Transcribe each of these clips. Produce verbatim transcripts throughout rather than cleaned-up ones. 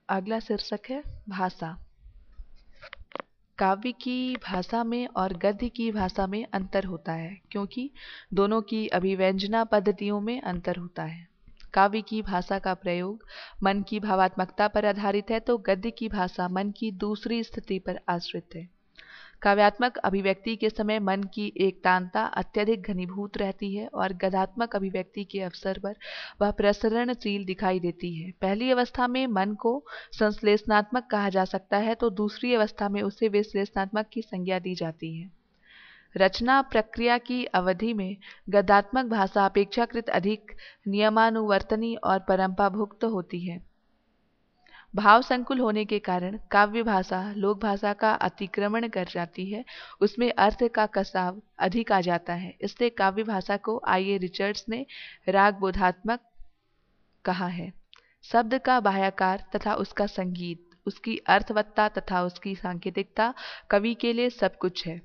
अगला शीर्षक है भाषा। काव्य की भाषा में और गद्य की भाषा में अंतर होता है, क्योंकि दोनों की अभिव्यंजना पद्धतियों में अंतर होता है। काव्य की भाषा का प्रयोग मन की भावात्मकता पर आधारित है, तो गद्य की भाषा मन की दूसरी स्थिति पर आश्रित है। काव्यात्मक अभिव्यक्ति के समय मन की एकतानता अत्यधिक घनीभूत रहती है और गद्यात्मक अभिव्यक्ति के अवसर पर वह प्रसरणशील दिखाई देती है। पहली अवस्था में मन को संश्लेषणात्मक कहा जा सकता है, तो दूसरी अवस्था में उसे विश्लेषणात्मक की संज्ञा दी जाती है। रचना प्रक्रिया की अवधि में गद्यात्मक भाषा अपेक्षाकृत अधिक नियमानुवर्तनी और परंपराभुक्त होती है। भाव संकुल होने के कारण काव्य भाषा लोक भाषा का अतिक्रमण कर जाती है, उसमें अर्थ का कसाव अधिक आ जाता है। इसलिए काव्य भाषा को आई ए रिचर्ड्स ने रागबोधात्मक कहा है। शब्द का बाह्याकार तथा उसका संगीत, उसकी अर्थवत्ता तथा उसकी सांकेतिकता कवि के लिए सब कुछ है।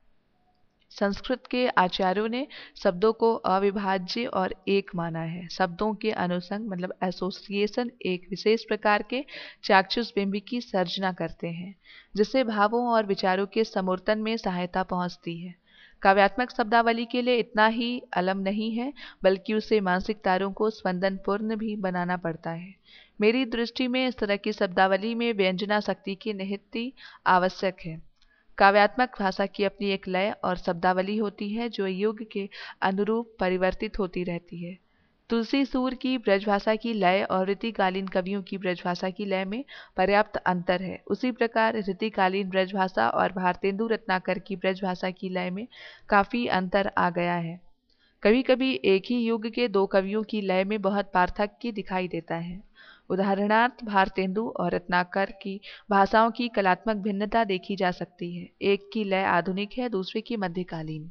संस्कृत के आचार्यों ने शब्दों को अविभाज्य और एक माना है। शब्दों के अनुसंग मतलब एसोसिएशन एक विशेष प्रकार के चाक्षुष बिंब की सर्जना करते हैं, जिससे भावों और विचारों के समूर्तन में सहायता पहुंचती है। काव्यात्मक शब्दावली के लिए इतना ही अलम नहीं है, बल्कि उसे मानसिक तारों को स्पंदनपूर्ण भी बनाना पड़ता है। मेरी दृष्टि में इस तरह की शब्दावली में व्यंजना शक्ति की निहित आवश्यक है। काव्यात्मक भाषा की अपनी एक लय और शब्दावली होती है, जो युग के अनुरूप परिवर्तित होती रहती है। तुलसी सूर की ब्रजभाषा की लय और ऋतिकालीन कवियों की ब्रजभाषा की लय में पर्याप्त अंतर है। उसी प्रकार ऋतिकालीन ब्रजभाषा और भारतेंदु रत्नाकर की ब्रजभाषा की लय में काफी अंतर आ गया है। कभी कभी एक ही युग के दो कवियों की लय में बहुत पार्थक्य दिखाई देता है। उदाहरणार्थ भारतेंदु और रत्नाकर की भाषाओं की कलात्मक भिन्नता देखी जा सकती है। एक की लय आधुनिक है, दूसरे की मध्यकालीन।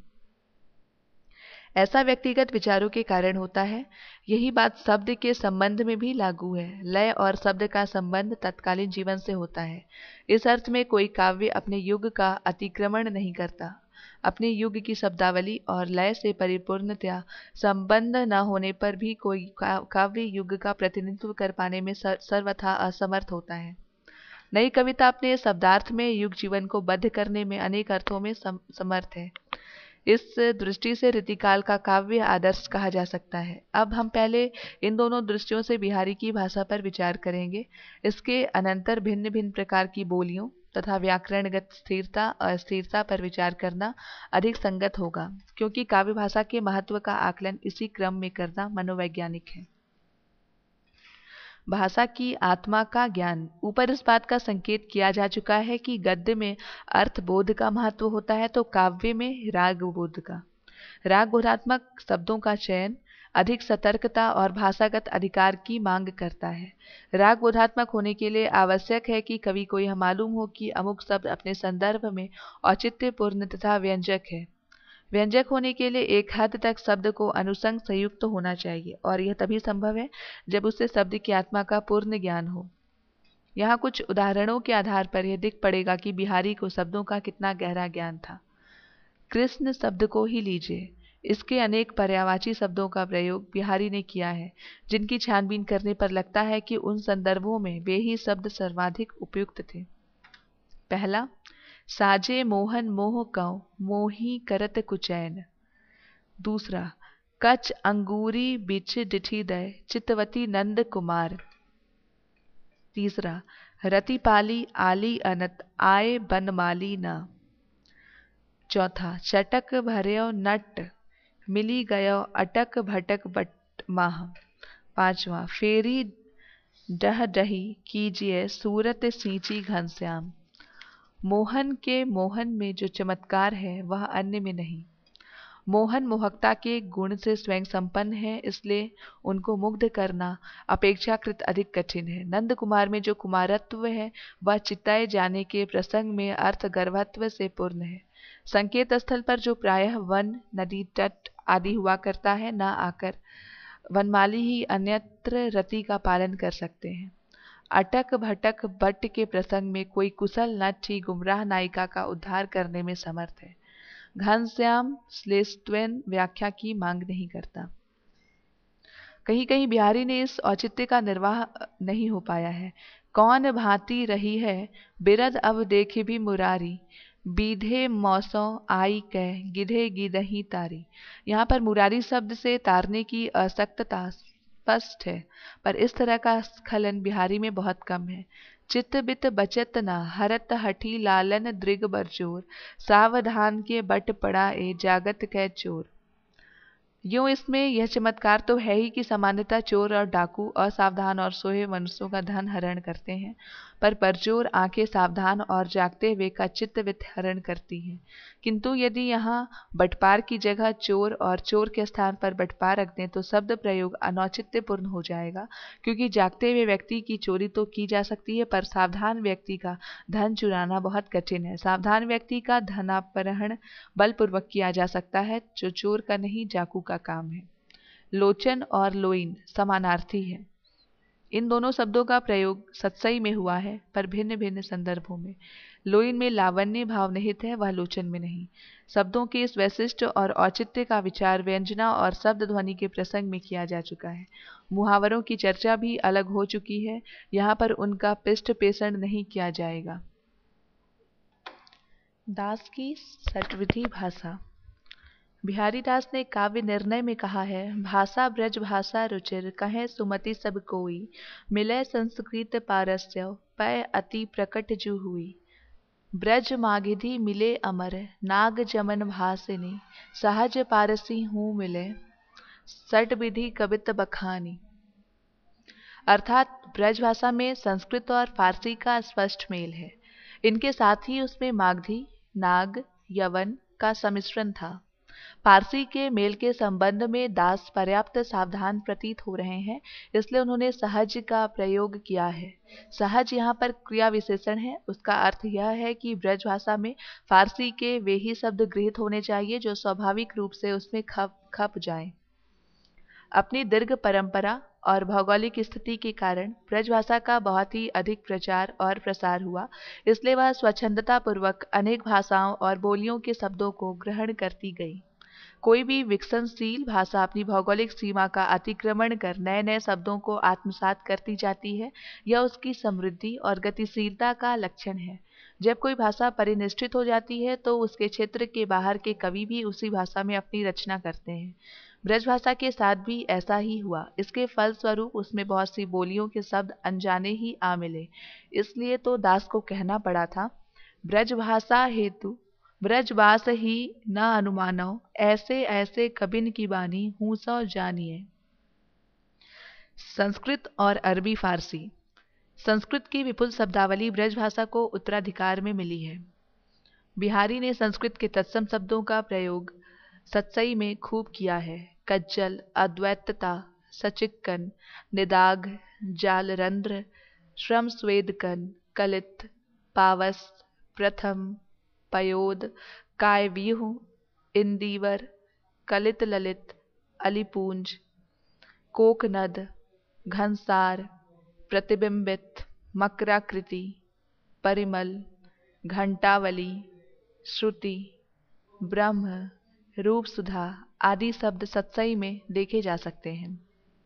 ऐसा व्यक्तिगत विचारों के कारण होता है। यही बात शब्द के संबंध में भी लागू है। लय और शब्द का संबंध तत्कालीन जीवन से होता है। इस अर्थ में कोई काव्य अपने युग का अतिक्रमण नहीं करता। अपने युग की शब्दावली और लय से परिपूर्णतया संबंध न होने पर भी कोई काव्य युग का प्रतिनिधित्व कर पाने में सर्वथा असमर्थ होता है। नई कविता अपने शब्दार्थ में युग जीवन को बद्ध करने में अनेक अर्थों में सम, समर्थ है। इस दृष्टि से ऋतिकाल का काव्य आदर्श कहा जा सकता है। अब हम पहले इन दोनों दृष्टियों से बिहारी की भाषा पर विचार करेंगे। इसके अनंतर भिन्न भिन्न प्रकार की बोलियों तथा व्याकरणगत स्थिरता अस्थिरता पर विचार करना अधिक संगत होगा, क्योंकि काव्य भाषा के महत्व का आकलन इसी क्रम में करना मनोवैज्ञानिक है। भाषा की आत्मा का ज्ञान। ऊपर इस बात का संकेत किया जा चुका है कि गद्य में अर्थबोध का महत्व होता है, तो काव्य में राग बोध का। राग बोधात्मक शब्दों का चयन अधिक सतर्कता और भाषागत अधिकार की मांग करता है। राग बोधात्मक होने के लिए आवश्यक है कि कवि को यह मालूम हो कि अमुक शब्द अपने संदर्भ में औचित्यपूर्ण तथा व्यंजक है। व्यंजक होने के लिए एक हद तक शब्द को अनुसंग संयुक्त होना चाहिए, और यह तभी संभव है जब उसे शब्द की आत्मा का पूर्ण ज्ञान हो। यहाँ कुछ उदाहरणों के आधार पर यह दिख पड़ेगा कि बिहारी को शब्दों का कितना गहरा ज्ञान था। कृष्ण शब्द को ही लीजिए, इसके अनेक पर्यायवाची शब्दों का प्रयोग बिहारी ने किया है, जिनकी छानबीन करने पर लगता है कि उन संदर्भों में वे ही शब्द सर्वाधिक उपयुक्त थे। पहला, साजे मोहन मोह कौ मोही करत कुचैन। दूसरा, कच अंगूरी बिछ डिठी दय चितवती नंद कुमार। तीसरा, रति पाली आली अनत आए बनमाली न। चौथा, चटक भर्यो नट मिली गयो अटक भटक बट माह। पांचवा, फेरी डह डही कीजिए सूरत सींची घनश्याम। मोहन के मोहन में जो चमत्कार है वह अन्य में नहीं। मोहन मोहकता के गुण से स्वयं संपन्न है, इसलिए उनको मुग्ध करना अपेक्षाकृत अधिक कठिन है। नंद कुमार में जो कुमारत्व है वह चिताए जाने के प्रसंग में अर्थ गर्भत्व से पूर्ण है। संकेत स्थल पर जो प्रायः वन, नदी तट आदि हुआ करता है, न आकर वनमाली ही अन्यत्र रति का पालन कर सकते हैं। अटक भटक बट के प्रसंग में कोई कुशल नट ही गुमराह नायिका का उद्धार करने में समर्थ है। घनश्याम श्लेषत्वेन व्याख्या की मांग नहीं करता। कहीं कहीं बिहारी ने इस औचित्य का निर्वाह नहीं हो पाया है। कौन भांति रही है बिरद अब देखे भी मुरारी, बीधे मौसों आई कह गिधे गिदही तारी। यहाँ पर मुरारी शब्द से तारने की असक्तता स्पष्ट है, पर इस तरह का स्खलन बिहारी में बहुत कम है। चित्त बित बचत न हरत हठी लालन दृग बरजोर, सावधान के बट पड़ा ए जागत कै चोर। यूं इसमें यह चमत्कार तो है ही कि सामान्यतः चोर और डाकू असावधान और सोए मनुष्यों का धन हरण करते हैं, पर परचोर आंखें सावधान और जागते हुए का चित्त वित्त हरण करती हैं। किंतु यदि यहाँ बटपार की जगह चोर और चोर के स्थान पर बटपार रख दें तो शब्द प्रयोग अनौचित्यपूर्ण हो जाएगा, क्योंकि जागते हुए व्यक्ति की चोरी तो की जा सकती है, पर सावधान व्यक्ति का धन चुराना बहुत कठिन है। सावधान व्यक्ति का धनापहरण बलपूर्वक किया जा सकता है, जो चोर का नहीं डाकू का काम है। लोचन और लोइन समानार्थी है। इन दोनों शब्दों का प्रयोग सत्सई में हुआ है, पर भिन्न भिन्न संदर्भों में। लोइन में लावण्य भाव निहित है, वह लोचन में नहीं। शब्दों के इस वैशिष्ट और औचित्य का विचार व्यंजना और शब्द ध्वनि के प्रसंग में किया जा चुका है। मुहावरों की चर्चा भी अलग हो चुकी है, यहाँ पर उनका पृष्ठ पेषण नहीं किया जाएगा। दास की षट्विधि भाषा। बिहारी दास ने काव्य निर्णय में कहा है, भाषा ब्रज भाषा रुचिर कहें सुमति सब कोई, मिलय संस्कृत पारस्य पय अति प्रकट जू हुई। ब्रज मागिधि मिले अमर नाग जमन भासिनी, सहज पारसी हूँ मिले सट विधि कवित बखानी। अर्थात ब्रज भाषा में संस्कृत और फारसी का स्पष्ट मेल है। इनके साथ ही उसमें मागधी, नाग, यवन का सम्मिश्रण था। पारसी के मेल के संबंध में दास पर्याप्त सावधान प्रतीत हो रहे हैं, इसलिए उन्होंने सहज का प्रयोग किया है। सहज यहाँ पर क्रिया विशेषण है। उसका अर्थ यह है कि ब्रज भाषा में फारसी के वे ही शब्द गृहीत होने चाहिए जो स्वाभाविक रूप से उसमें खप खप जाएं। अपनी दीर्घ परंपरा और भौगोलिक स्थिति के कारण ब्रज भाषा का बहुत ही अधिक प्रचार और प्रसार हुआ, इसलिए वह स्वच्छंदता पूर्वक अनेक भाषाओं और बोलियों के शब्दों को ग्रहण करती गई। कोई भी विकसनशील भाषा अपनी भौगोलिक सीमा का अतिक्रमण कर नए नए शब्दों को आत्मसात करती जाती है। यह उसकी समृद्धि और गतिशीलता का लक्षण है। जब कोई भाषा परिनिष्ठित हो जाती है तो उसके क्षेत्र के बाहर के कवि भी उसी भाषा में अपनी रचना करते हैं। ब्रज भाषा के साथ भी ऐसा ही हुआ। इसके फलस्वरूप उसमें बहुत सी बोलियों के शब्द अनजाने ही आ मिले। इसलिए तो दास को कहना पड़ा था, ब्रज भाषा हेतु ब्रजवास ही न अनुमानो, ऐसे ऐसे कबिन की बानी हूँ सौ जानिए। संस्कृत और अरबी फारसी। संस्कृत की विपुल शब्दावली ब्रज भाषा को उत्तराधिकार में मिली है। बिहारी ने संस्कृत के तत्सम शब्दों का प्रयोग सत्सई में खूब किया है। कज्जल, अद्वैतता, सचिक्कन, निदाघ, जालरंध्र, श्रम स्वेदकन, कलित, पावस, प्रथम, पयोद, कायव्यूह, इंदीवर, कलित ललित, अलिपूंज, कोकनद, घनसार, प्रतिबिंबित, मकराकृति, परिमल, घंटावली, श्रुति, ब्रह्म, रूपसुधा आदि शब्द सत्सई में देखे जा सकते हैं।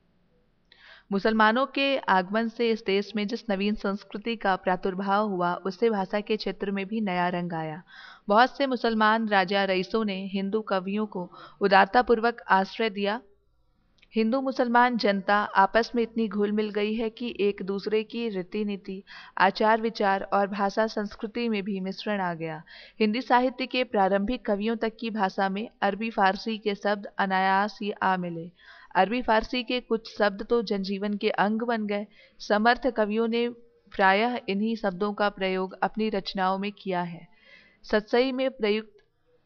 मुसलमानों के आगमन से इस देश में जिस नवीन संस्कृति का प्रादुर्भाव हुआ, उससे भाषा के क्षेत्र में भी नया रंग आया। बहुत से मुसलमान राजा रईसों ने हिंदू कवियों को उदारतापूर्वक आश्रय दिया। हिंदू मुसलमान जनता आपस में इतनी घुल मिल गई है कि एक दूसरे की रीति नीति, आचार विचार और भाषा संस्कृति में भी मिश्रण आ गया। हिंदी साहित्य के प्रारंभिक कवियों तक की भाषा में अरबी फारसी के शब्द अनायास ही आ मिले। अरबी फारसी के कुछ शब्द तो जनजीवन के अंग बन गए। समर्थ कवियों ने प्रायः इन्हीं शब्दों का प्रयोग अपनी रचनाओं में किया है। सत्सई में प्रयुक्त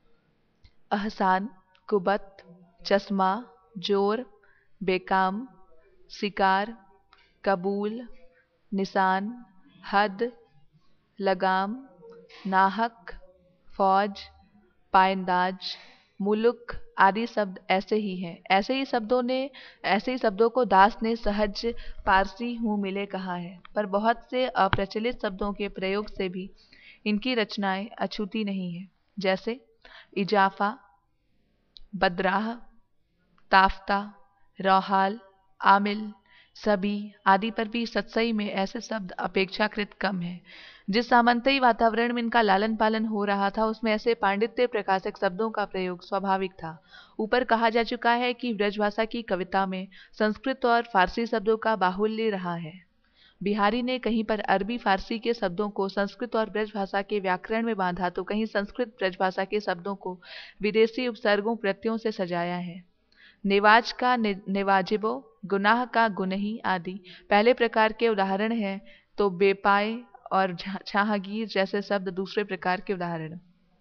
अहसान, कुबत, चश्मा, जोर, बेकाम, शिकार, कबूल, निशान, हद, लगाम, नाहक, फौज, पायंदाज, मुलुक आदि शब्द ऐसे ही हैं। ऐसे ही शब्दों ने ऐसे ही शब्दों को दास ने सहज पारसी हूँ मिले कहा है, पर बहुत से अप्रचलित शब्दों के प्रयोग से भी इनकी रचनाएं अछूती नहीं है, जैसे इजाफा, बदराह, ताफ्ता, रौहाल, आमिल, सभी आदि पर भी सत्सई में ऐसे शब्द अपेक्षाकृत कम हैं। जिस सामंतई वातावरण में इनका लालन पालन हो रहा था उसमें ऐसे पांडित्य प्रकाशक शब्दों का प्रयोग स्वाभाविक था। ऊपर कहा जा चुका है कि ब्रजभाषा की कविता में संस्कृत और फारसी शब्दों का बाहुल्य रहा है। बिहारी ने कहीं पर अरबी फारसी के शब्दों को संस्कृत और ब्रजभाषा के व्याकरण में बांधा तो कहीं संस्कृत ब्रजभाषा के शब्दों को विदेशी उपसर्गों प्रत्ययों से सजाया है। नेवाज का ने, नेवाजिबो, गुनाह का गुनही आदि पहले प्रकार के उदाहरण हैं तो बेपाए और छाहगीर जैसे शब्द दूसरे प्रकार के उदाहरण।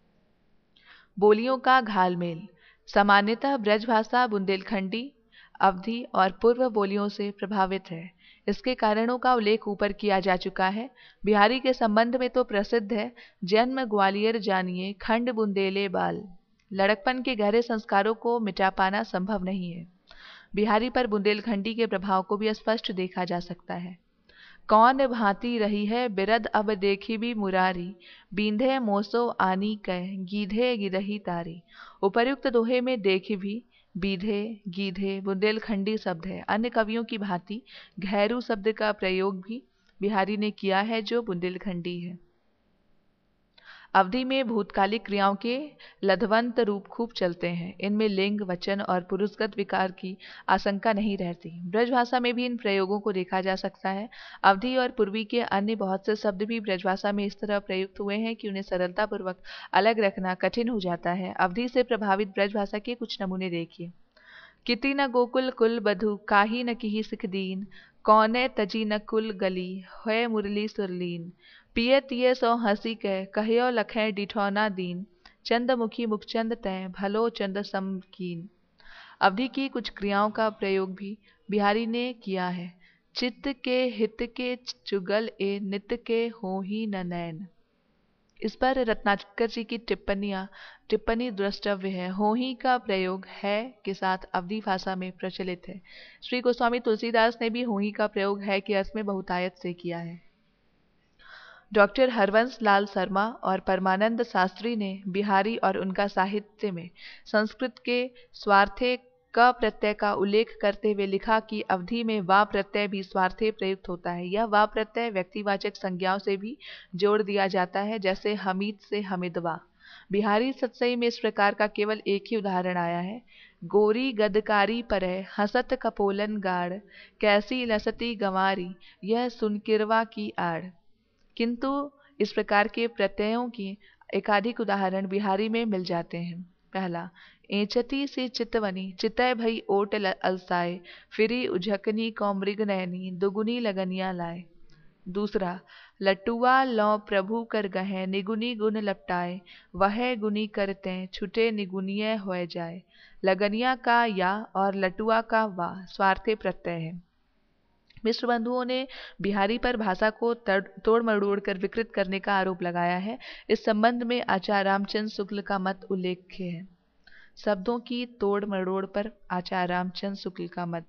बोलियों का घालमेल। सामान्यतः ब्रजभाषा बुंदेलखंडी, अवधी और पूर्व बोलियों से प्रभावित है। इसके कारणों का उल्लेख ऊपर किया जा चुका है। बिहारी के संबंध में तो प्रसिद्ध है, जन्म ग्वालियर जानिए खंड बुंदेले बाल। लड़कपन के गहरे संस्कारों को मिटा पाना संभव नहीं है। बिहारी पर बुंदेलखंडी के प्रभाव को भी स्पष्ट देखा जा सकता है। कौन भांति रही है बिरद अब देखी भी मुरारी, बींधे मोसो आनी कह गीधे गिरही तारी। उपर्युक्त दोहे में देखी भी, बीधे, गीधे बुंदेलखंडी शब्द है। अन्य कवियों की भांति घैरू शब्द का प्रयोग भी बिहारी ने किया है जो बुंदेलखंडी है। अवधि में भूतकालिक क्रियाओं के लधवंत रूप खूब चलते हैं। इनमें लिंग, वचन और पुरुषगत विकार की आशंका नहीं रहती। ब्रजभाषा में भी इन प्रयोगों को देखा जा सकता है। अवधि और पूर्वी के अन्य बहुत से शब्द भी ब्रजभाषा में इस तरह प्रयुक्त हुए हैं कि उन्हें सरलतापूर्वक अलग रखना कठिन हो जाता है। अवधि से प्रभावित ब्रजभाषा के कुछ नमूने देखिए। किति न गोकुल कुल बधु, काही न किही सिख दीन, कौने तजी न कुल गली, होय मुरली सुरलीन। पिय तिय सो हंसी कह, कहियो लखें डिठौना दीन, चंदमुखी मुखचंद तय, भलो चंद समकीन। अवधि की कुछ क्रियाओं का प्रयोग भी बिहारी ने किया है। चित्त के हित के चुगल ए, नित के हो ही न नैन। इस पर रत्नाकर जी की टिप्पणियां टिप्पणी द्रष्टव्य है। होही का प्रयोग है के साथ अवधि भाषा में प्रचलित है। श्री गोस्वामी तुलसीदास ने भी होही का प्रयोग है के अर्थ में बहुतायत से किया है। डॉक्टर हरवंश लाल शर्मा और परमानंद शास्त्री ने बिहारी और उनका साहित्य में संस्कृत के स्वार्थे क प्रत्यय का उल्लेख करते हुए लिखा कि अवधि में वा प्रत्यय भी स्वार्थे प्रयुक्त होता है। यह वा प्रत्यय व्यक्तिवाचक संज्ञाओं से भी जोड़ दिया जाता है, जैसे हमीद से हमिदवा। बिहारी सत्सई में इस प्रकार का केवल एक ही उदाहरण आया है। गोरी गदकारी परय हसत कपोलन गाड़, कैसी लसती गंवारी यह सुनकिरवा की आड़। किंतु इस प्रकार के प्रत्ययों की एकाधिक उदाहरण बिहारी में मिल जाते हैं। पहला, एंचती से चितवनी, चितय भई ओट अलसाए, फिरी उझकनी कौ मृग नयनी, दुगुनी लगनिया लाए। दूसरा, लटुआ लौ प्रभु कर गहे, निगुनी गुण लपटाए, वह गुनी करते छुटे निगुनिय हो जाए। लगनिया का या और लटुआ का वा स्वार्थे प्रत्यय है। मिश्र बंधुओं ने बिहारी पर भाषा को तोड़ मरोड़ कर विकृत करने का आरोप लगाया है। इस संबंध में आचार्य रामचंद्र शुक्ल का मत उल्लेख्य है। शब्दों की तोड़ मरोड़ पर आचार्य रामचंद्र शुक्ल का मत।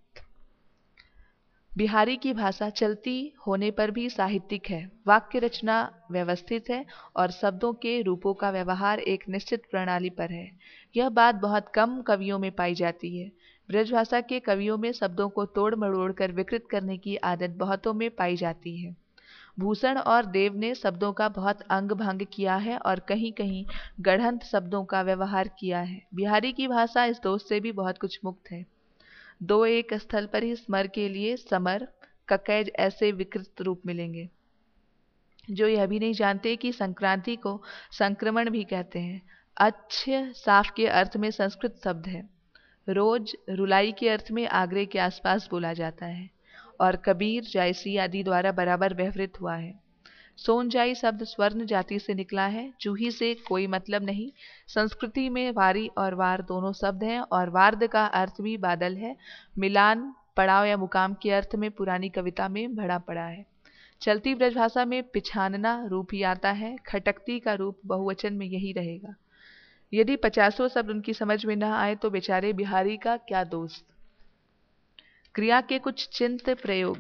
बिहारी की भाषा चलती होने पर भी साहित्यिक है। वाक्य रचना व्यवस्थित है और शब्दों के रूपों का व्यवहार एक निश्चित प्रणाली पर है। यह बात बहुत कम कवियों में पाई जाती है। ब्रजभाषा के कवियों में शब्दों को तोड़ मरोड़ कर विकृत करने की आदत बहुतों में पाई जाती है। भूषण और देव ने शब्दों का बहुत अंग भंग किया है और कहीं कहीं गढ़ंत शब्दों का व्यवहार किया है। बिहारी की भाषा इस दोष से भी बहुत कुछ मुक्त है। दो एक स्थल पर ही स्मर के लिए समर, ककैज ऐसे विकृत रूप मिलेंगे, जो यह भी नहीं जानते कि संक्रांति को संक्रमण भी कहते हैं। अच्छ साफ के अर्थ में संस्कृत शब्द है। रोज रुलाई के अर्थ में आगरे के आसपास बोला जाता है और कबीर, जायसी आदि द्वारा बराबर व्यवहृत हुआ है। सोनजाई शब्द स्वर्ण जाति से निकला है। जूही से कोई मतलब नहीं। संस्कृति में वारी और वार दोनों शब्द हैं और वार्द का अर्थ भी बादल है। मिलान, पड़ाव या मुकाम के अर्थ में पुरानी कविता में भड़ा पड़ा है। चलती ब्रजभाषा में पिछानना रूप ही आता है। खटकती का रूप बहुवचन में यही रहेगा। यदि पचासों शब्द उनकी समझ में न आए तो बेचारे बिहारी का क्या दोष। क्रिया के कुछ चिंत प्रयोग।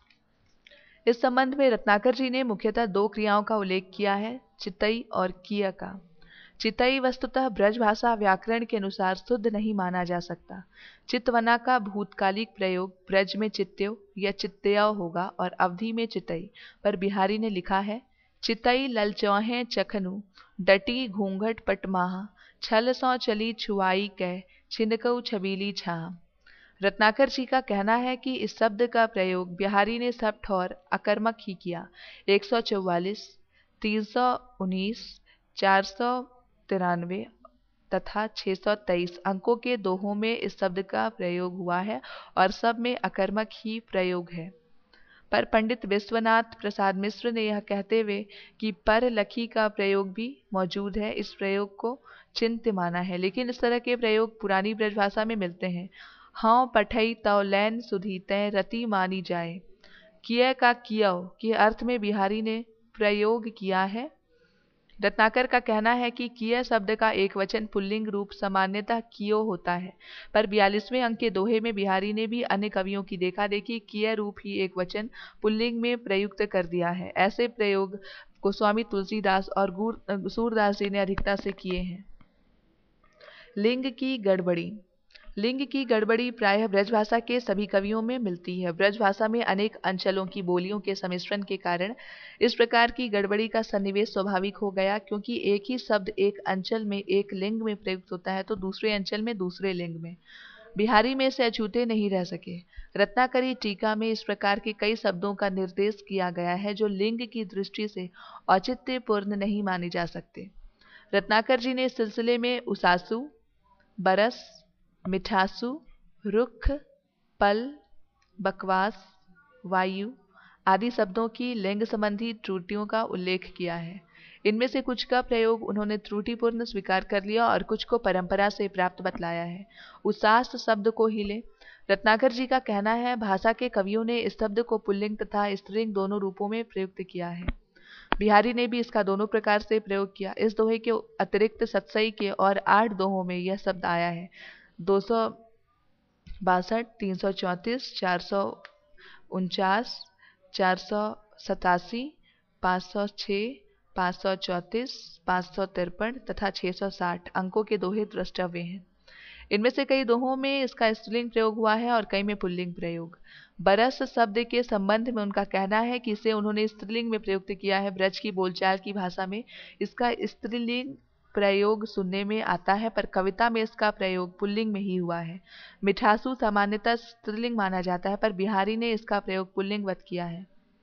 इस संबंध में रत्नाकर जी ने मुख्यतः दो क्रियाओं का उल्लेख किया है, चितई और किया का। चितई वस्तुतः ब्रजभाषा व्याकरण के अनुसार शुद्ध नहीं माना जा सकता। चितवना का भूतकालिक प्रयोग ब्रज में चित्यो या चित्तयो होगा और अवधि में चितई, पर बिहारी ने लिखा है चितई ललचौहें चखनु डटी घूंघट पटमाहा छल सौ चली छुआई कै छिनकऊ छबीली छाह। रत्नाकर जी का कहना है कि इस शब्द का प्रयोग बिहारी ने सब ठौर अकर्मक ही किया। एक सौ चौवालीस, तीन सौ उन्नीस, चार सौ तिरानवे तथा छः सौ तेईस अंकों के दोहों में इस शब्द का प्रयोग हुआ है और सब में अकर्मक ही प्रयोग है। पर पंडित विश्वनाथ प्रसाद मिश्र ने यह कहते हुए कि पर लखी का प्रयोग भी मौजूद है, इस प्रयोग को चिंत्य माना है, लेकिन इस तरह के प्रयोग पुरानी ब्रजभाषा में मिलते हैं। हाँ पठई तौ लैन सुधी तय रति मानी जाए, किया का कियो के अर्थ में बिहारी ने प्रयोग किया है। रत्नाकर का कहना है कि किया शब्द का एक वचन पुल्लिंग रूप सामान्यतः कियो होता है, पर बयालीसवें अंक के दोहे में बिहारी ने भी अन्य कवियों की देखा देखी किया रूप ही एक वचन पुल्लिंग में प्रयुक्त कर दिया है। ऐसे प्रयोग गोस्वामी तुलसीदास और सूरदास जी ने अधिकता से किए हैं। लिंग की गड़बड़ी। लिंग की गड़बड़ी प्रायः ब्रजभाषा के सभी कवियों में मिलती है। ब्रजभाषा में अनेक अंचलों की बोलियों के सम्मिश्रण के कारण इस प्रकार की गड़बड़ी का सन्निवेश स्वाभाविक हो गया, क्योंकि एक ही शब्द एक अंचल में एक लिंग में प्रयुक्त होता है तो दूसरे अंचल में दूसरे लिंग में। बिहारी में से अछूते नहीं रह सके। रत्नाकरी टीका में इस प्रकार के कई शब्दों का निर्देश किया गया है जो लिंग की दृष्टि से औचित्यपूर्ण नहीं माने जा सकते। रत्नाकर जी ने इस सिलसिले में उसासु, बरस, मिठासु, रुख, पल, बकवास, वायु आदि शब्दों की लिंग संबंधी त्रुटियों का उल्लेख किया है। इनमें से कुछ का प्रयोग उन्होंने त्रुटिपूर्ण स्वीकार कर लिया और कुछ को परंपरा से प्राप्त बतलाया है। उसास शब्द को ही ले। रत्नाकर जी का कहना है भाषा के कवियों ने इस शब्द को पुल्लिंग तथा स्त्रीलिंग दोनों रूपों में प्रयुक्त किया है। बिहारी ने भी इसका दोनों प्रकार से प्रयोग किया। इस दोहे के अतिरिक्त सतसई के और आठ दोहों में यह शब्द आया है। दो सौ बासठ, तीन सौ चौंतीस, चार सौ उनचास, चार सौ सतासी, पाँच सौ छः, पाँच सौ चौंतीस, पाँच सौ तिरपन तथा छः सौ साठ अंकों के दोहे द्रष्टव्य हैं। इनमें से कई दोहों में इसका स्त्रीलिंग प्रयोग हुआ है और कई में पुल्लिंग प्रयोग। बरस शब्द के संबंध में उनका कहना है कि इसे उन्होंने स्त्रीलिंग में प्रयुक्त किया है। ब्रज की बोलचाल की भाषा में इसका स्त्रीलिंग प्रयोग सुनने में आता है, पर कविता में इसका प्रयोग पुल्लिंग में ही हुआ है। मिठासु सामान्यतः स्त्रीलिंग माना जाता है, पर बिहारी ने इसका प्रयोग पुल्लिंगवत किया है।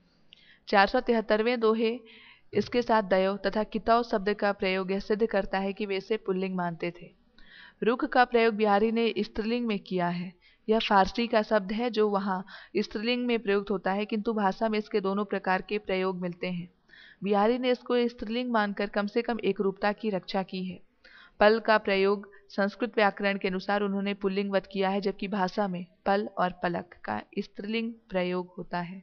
चार सौ तिहत्तरवें दोहे इसके साथ दयो तथा कितौ शब्द का प्रयोग यह सिद्ध करता है कि वे इसे पुल्लिंग मानते थे। रुख का प्रयोग बिहारी ने स्त्रीलिंग में किया है। यह फारसी का शब्द है जो वहाँ स्त्रीलिंग में प्रयुक्त होता है, किंतु भाषा में इसके दोनों प्रकार के प्रयोग मिलते हैं। बिहारी ने इसको स्त्रीलिंग मानकर कम से कम एक रूपता की रक्षा की है। पल का प्रयोग संस्कृत व्याकरण के अनुसार उन्होंने पुल्लिंगवत किया है, जबकि भाषा में पल और पलक का स्त्रीलिंग प्रयोग होता है।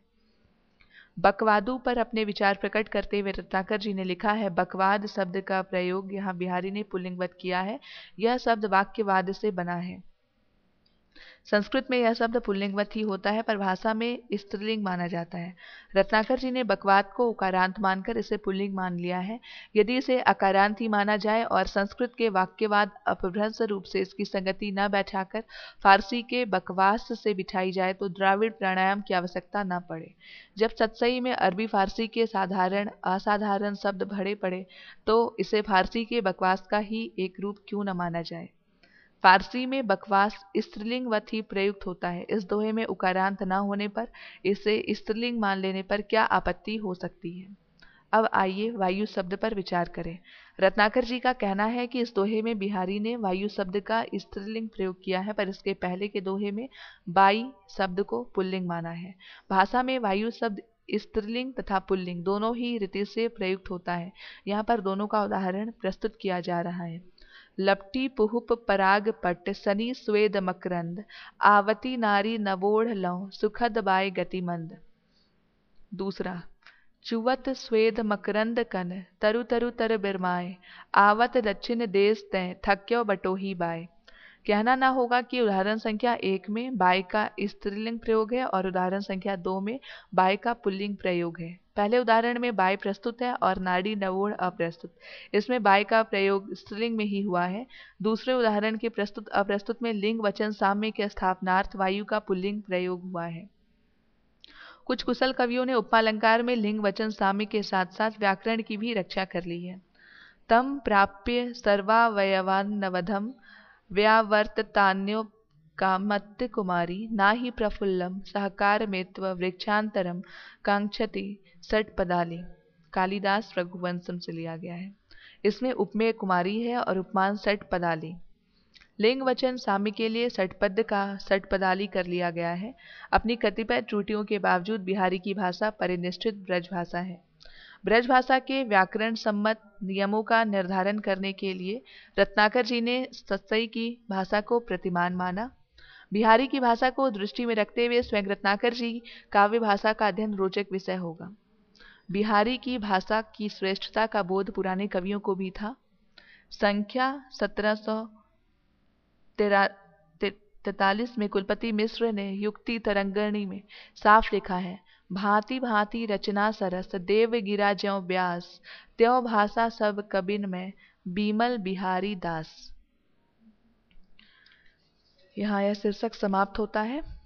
बकवादू पर अपने विचार प्रकट करते हुए रत्नाकर जी ने लिखा है बकवाद शब्द का प्रयोग यहाँ बिहारी ने पुल्लिंगवत किया है। यह शब्द वाक्यवाद से बना है। संस्कृत में यह शब्द पुल्लिंगवत ही होता है, पर भाषा में स्त्रीलिंग माना जाता है। रत्नाकर जी ने बकवाद को उकारांत मानकर इसे पुल्लिंग मान लिया है। यदि इसे अकारांत ही माना जाए और संस्कृत के वाक्यवाद अपभ्रंश रूप से इसकी संगति न बैठाकर फारसी के बकवास से बिठाई जाए तो द्राविड़ प्राणायाम की आवश्यकता न पड़े। जब सतसई में अरबी फारसी के साधारण असाधारण शब्द भरे पड़े तो इसे फारसी के बकवास का ही एक रूप क्यों न माना जाए। फारसी में बकवास स्त्रीलिंगवत ही प्रयुक्त होता है। इस दोहे में उकारांत न होने पर इसे स्त्रीलिंग मान लेने पर क्या आपत्ति हो सकती है। अब आइए वायु शब्द पर विचार करें। रत्नाकर जी का कहना है कि इस दोहे में बिहारी ने वायु शब्द का स्त्रीलिंग प्रयोग किया है, पर इसके पहले के दोहे में बाई शब्द को पुल्लिंग माना है। भाषा में वायु शब्द स्त्रीलिंग तथा पुल्लिंग दोनों ही रीति से प्रयुक्त होता है। यहाँ पर दोनों का उदाहरण प्रस्तुत किया जा रहा है। लपटी पुहुप पराग पट सनी स्वेद मकरंद आवती नारी नवोढ़ लौ सुखद बाय गतिमंद। दूसरा, चुवत स्वेद मकरंद कन तरु तरु तर बिरमाए आवत दक्षिण देश तय थक्यो बटोही बाय। कहना ना होगा कि उदाहरण संख्या एक में बाय का स्त्रीलिंग प्रयोग है और उदाहरण संख्या दो में बाय का पुल्लिंग प्रयोग है। पहले उदाहरण में बाय प्रस्तुत है और नाड़ी नवोढ़ अप्रस्तुत। इसमें बाय का प्रयोग स्त्रीलिंग में ही हुआ है। दूसरे उदाहरण के प्रस्तुत अप्रस्तुत में लिंग वचन साम्य के स्थापनार्थ वायु का पुल्लिंग प्रयोग हुआ है। कुछ कुशल कवियों ने उपमालंकार में लिंग वचन साम्य के साथ साथ व्याकरण की भी रक्षा कर ली है। तम प्राप्य सर्वावयवान्नवधम व्यावर्ततान्यो कामत्य कुमारी ना ही प्रफुल्लम सहकार मेत्व वृक्षांतरम कांक्षति सट पदाली। कालिदास रघुवंशम से लिया गया है। इसमें उपमेय कुमारी है और उपमान सट पदाली। लिंग वचन साम्य के लिए सटपद का सट पदाली कर लिया गया है। अपनी कतिपय त्रुटियों के बावजूद बिहारी की भाषा परिनिष्ठित ब्रज भाषा है। ब्रज भाषा के व्याकरण सम्मत नियमों का निर्धारण करने के लिए रत्नाकर जी ने सत्सई की भाषा को प्रतिमान माना। बिहारी की भाषा को दृष्टि में रखते हुए स्वयं रत्नाकर जी काव्य भाषा का अध्ययन रोचक विषय होगा। बिहारी की भाषा की श्रेष्ठता का बोध पुराने कवियों को भी था। संख्या सत्रह सौ तैतालीस में कुलपति मिश्र ने युक्ति तरंगणी में साफ लिखा है, भांति भांति रचना सरस देव गिरा ज्यों व्यास त्यों भाषा सब कबिन में बीमल बिहारी दास। यहाँ यह शीर्षक समाप्त होता है।